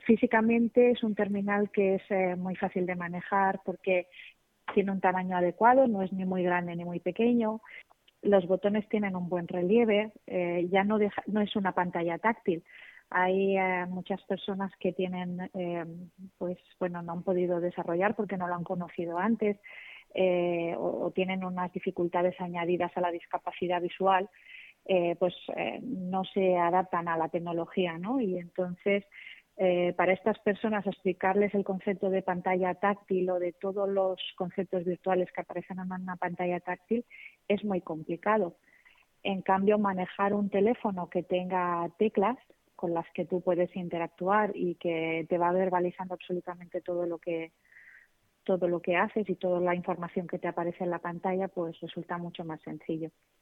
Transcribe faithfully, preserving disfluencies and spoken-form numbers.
físicamente es un terminal que es eh, muy fácil de manejar porque tiene un tamaño adecuado, no es ni muy grande ni muy pequeño. Los botones tienen un buen relieve, eh, ya no, deja, no es una pantalla táctil. Hay eh, muchas personas que tienen, eh, pues bueno, no han podido desarrollar porque no lo han conocido antes eh, o, o tienen unas dificultades añadidas a la discapacidad visual, eh, pues eh, no se adaptan a la tecnología, ¿no? Y entonces, eh, para estas personas explicarles el concepto de pantalla táctil o de todos los conceptos virtuales que aparecen en una pantalla táctil es muy complicado. En cambio, manejar un teléfono que tenga teclas con las que tú puedes interactuar y que te va verbalizando absolutamente todo lo que todo lo que haces y toda la información que te aparece en la pantalla, pues resulta mucho más sencillo.